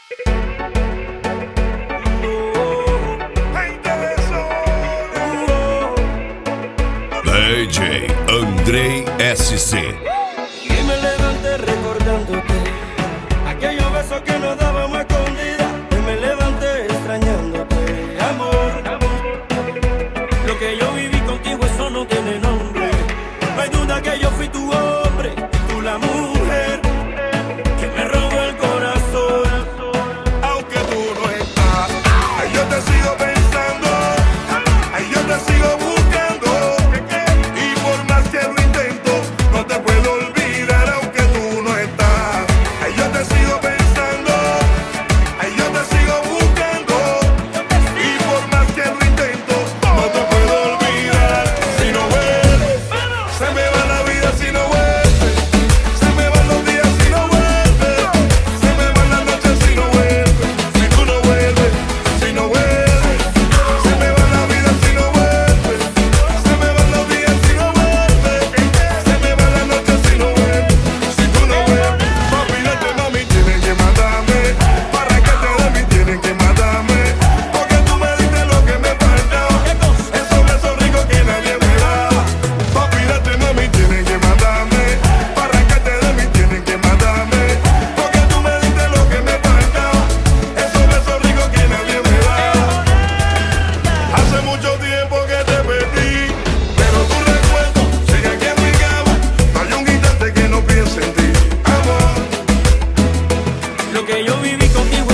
DJ Andrei SC. Y me levanté recordándote aquellos besos que nos dábamos escondidas. Y me levanté extrañándote, amor. Lo que yo viví contigo, eso no tiene nombre. No hay duda que yo fui tu hombre, tú la mujer que me robó el corazón. Aunque tú no estás, ay, yo te sigo pensando, ay, yo te sigo buscando. Y por más que lo intento, no te puedo olvidar. Aunque tú no estás, ay, yo te sigo pensando, ay, yo te sigo buscando. Y por más que lo intento, no te puedo olvidar. Si no vuelves, se me va la vida si no vuelves. Se me van los días si no vuelves. Se me van las noches si no vuelves. Si tú no vuelves, si no vuelves. Se me va la vida si no vuelves. Se me van los días si no vuelves. Se me van las noches si no vuelves. Si tú no vuelves. Papi, date, mami, tienen que matarme. Para que te de mí tienen que matarme. Porque tú me diste lo que me faltaba. Esos besos ricos que nadie me daba. Papi, date, mami, tienen que matarme. Para que te de mí tienen que matarme. Porque tú me diste lo que me faltaba. Esos besos ricos que nadie me daba. Hace mucho tiempo que te perdí, pero tu recuerdo sigue aquí en mi cama. No hay un instante que no piense en ti, amor. Lo que yo viví contigo,